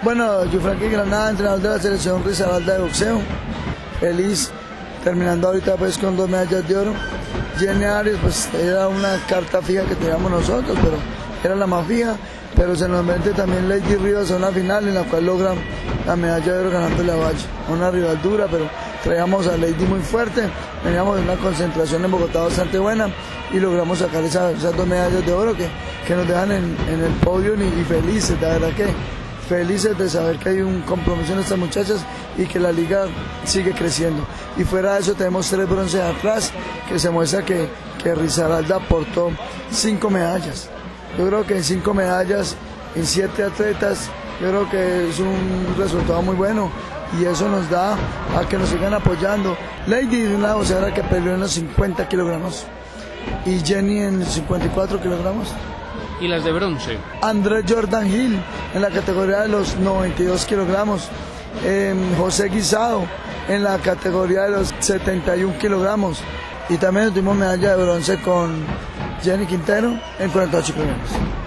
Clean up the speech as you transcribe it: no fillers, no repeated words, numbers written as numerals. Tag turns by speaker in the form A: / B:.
A: Bueno, yo Frankie Granada, entrenador de la selección Risaralda de boxeo, feliz, terminando ahorita pues con 2 medallas de oro. Jenny Arias pues era una carta fija que teníamos nosotros, pero era la más fija, pero se nos mete también Lady Rivas a una final en la cual logra la medalla de oro ganándole a Valle, una rival dura, pero traíamos a Lady muy fuerte, veníamos de una concentración en Bogotá bastante buena y logramos sacar esas 2 medallas de oro que nos dejan en el podio y felices, la verdad que felices de saber que hay un compromiso en estas muchachas y que la liga sigue creciendo. Y fuera de eso tenemos 3 bronces atrás, que se muestra que Risaralda aportó 5 medallas. Yo creo que en 5 medallas, en 7 atletas, yo creo que es un resultado muy bueno y eso nos da a que nos sigan apoyando. Lady es una boxeadora que peleó en los 50 kilogramos y Jenny en los 54 kilogramos.
B: ¿Y las de bronce?
A: Andrés Jordan Hill en la categoría de los 92 kilogramos. José Guisado en la categoría de los 71 kilogramos. Y también tuvimos medalla de bronce con Jenny Quintero en 48 kilogramos.